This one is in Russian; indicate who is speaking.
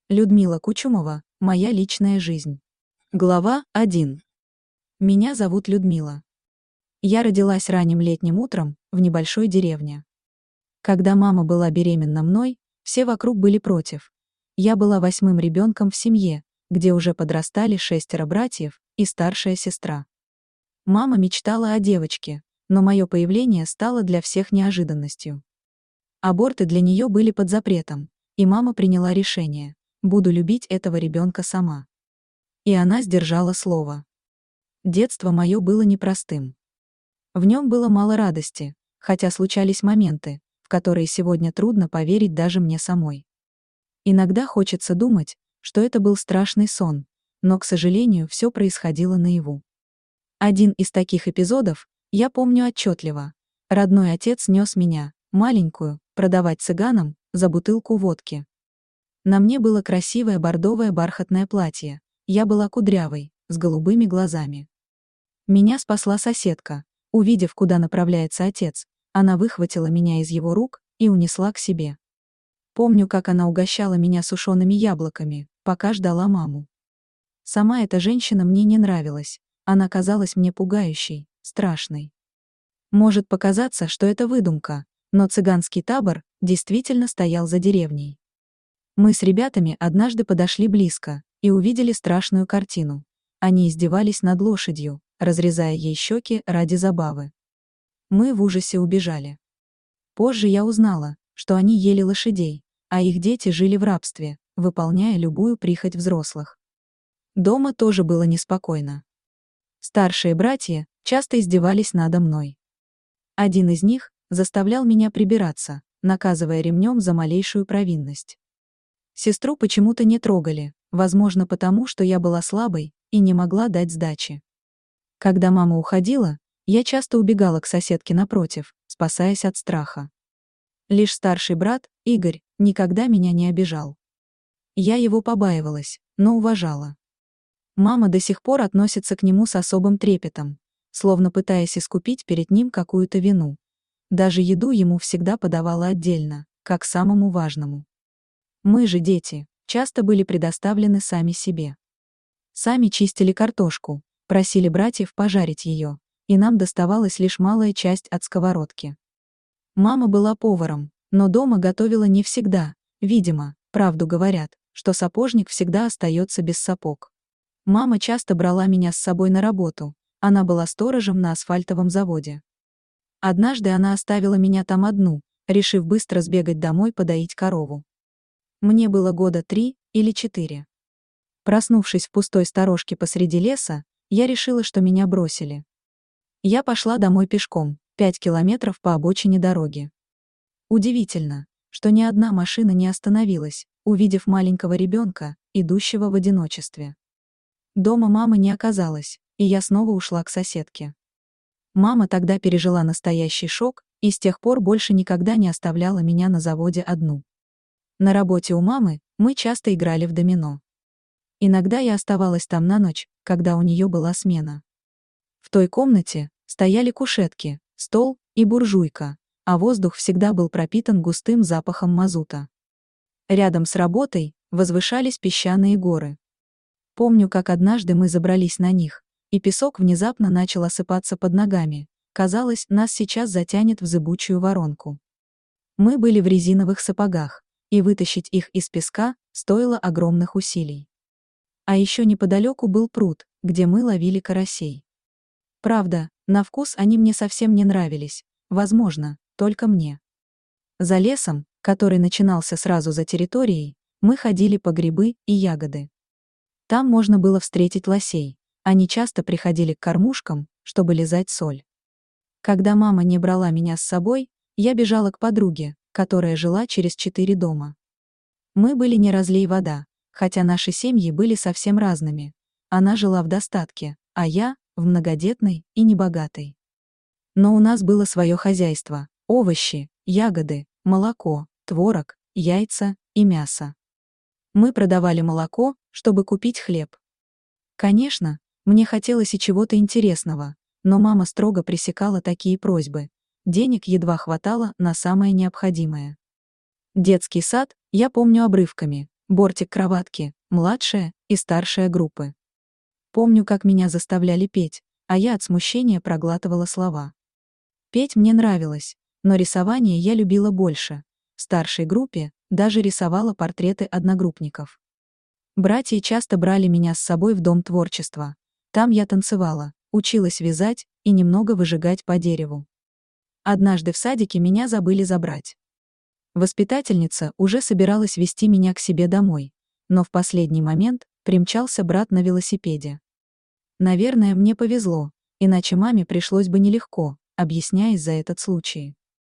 Speaker 1: Людмила Кучумова. Моя личная жизнь. Глава 1. Меня зовут Людмила. Я родилась ранним летним утром в небольшой деревне. Когда мама была беременна мной, все вокруг были против. Я была 8-м ребенком в семье, где уже подрастали 6 братьев и старшая сестра. Мама мечтала о девочке, но мое появление стало для всех неожиданностью. Аборты для нее были под запретом, и мама приняла решение: буду любить этого ребенка сама. И она сдержала слово. Детство мое было непростым. В нем было мало радости, хотя случались моменты, в которые сегодня трудно поверить даже мне самой. Иногда хочется думать, что это был страшный сон, но, к сожалению, все происходило наяву. Один из таких эпизодов я помню отчетливо. Родной отец нес меня, маленькую, продавать цыганам за бутылку водки. На мне было красивое бордовое бархатное платье, я была кудрявой, с голубыми глазами. Меня спасла соседка. Увидев, куда направляется отец, она выхватила меня из его рук и унесла к себе. Помню, как она угощала меня сушеными яблоками, пока ждала маму. Сама эта женщина мне не нравилась, она казалась мне пугающей, страшной. Может показаться, что это выдумка, но цыганский табор действительно стоял за деревней. Мы с ребятами однажды подошли близко и увидели страшную картину. Они издевались над лошадью, разрезая ей щеки ради забавы. Мы в ужасе убежали. Позже я узнала, что они ели лошадей, а их дети жили в рабстве, выполняя любую прихоть взрослых. Дома тоже было неспокойно. Старшие братья часто издевались надо мной. Один из них заставлял меня прибираться, наказывая ремнем за малейшую провинность. Сестру почему-то не трогали, возможно потому, что я была слабой и не могла дать сдачи. Когда мама уходила, я часто убегала к соседке напротив, спасаясь от страха. Лишь старший брат, Игорь, никогда меня не обижал. Я его побаивалась, но уважала. Мама до сих пор относится к нему с особым трепетом, словно пытаясь искупить перед ним какую-то вину. Даже еду ему всегда подавала отдельно, как самому важному. Мы же, дети, часто были предоставлены сами себе. Сами чистили картошку, просили братьев пожарить ее, и нам доставалась лишь малая часть от сковородки. Мама была поваром, но дома готовила не всегда, видимо, правду говорят, что сапожник всегда остается без сапог. Мама часто брала меня с собой на работу, она была сторожем на асфальтовом заводе. Однажды она оставила меня там одну, решив быстро сбегать домой подоить корову. Мне было года 3 или 4. Проснувшись в пустой сторожке посреди леса, я решила, что меня бросили. Я пошла домой пешком, 5 километров по обочине дороги. Удивительно, что ни одна машина не остановилась, увидев маленького ребенка, идущего в одиночестве. Дома мамы не оказалось, и я снова ушла к соседке. Мама тогда пережила настоящий шок и с тех пор больше никогда не оставляла меня на заводе одну. На работе у мамы мы часто играли в домино. Иногда я оставалась там на ночь, когда у нее была смена. В той комнате стояли кушетки, стол и буржуйка, а воздух всегда был пропитан густым запахом мазута. Рядом с работой возвышались песчаные горы. Помню, как однажды мы забрались на них, и песок внезапно начал осыпаться под ногами. Казалось, нас сейчас затянет в зыбучую воронку. Мы были в резиновых сапогах, и вытащить их из песка стоило огромных усилий. А еще неподалеку был пруд, где мы ловили карасей. Правда, на вкус они мне совсем не нравились, возможно, только мне. За лесом, который начинался сразу за территорией, мы ходили по грибы и ягоды. Там можно было встретить лосей, они часто приходили к кормушкам, чтобы лизать соль. Когда мама не брала меня с собой, я бежала к подруге, которая жила через 4 дома. Мы были не разлей вода, хотя наши семьи были совсем разными. Она жила в достатке, а я — в многодетной и небогатой. Но у нас было свое хозяйство: овощи, ягоды, молоко, творог, яйца и мясо. Мы продавали молоко, чтобы купить хлеб. Конечно, мне хотелось и чего-то интересного, но мама строго пресекала такие просьбы. Денег едва хватало на самое необходимое. Детский сад я помню обрывками, бортик кроватки, младшая и старшая группы. Помню, как меня заставляли петь, а я от смущения проглатывала слова. Петь мне нравилось, но рисование я любила больше. В старшей группе даже рисовала портреты одногруппников. Братья часто брали меня с собой в дом творчества. Там я танцевала, училась вязать и немного выжигать по дереву. Однажды в садике меня забыли забрать. Воспитательница уже собиралась вести меня к себе домой, но в последний момент примчался брат на велосипеде. Наверное, мне повезло, иначе маме пришлось бы нелегко, объясняясь за этот случай.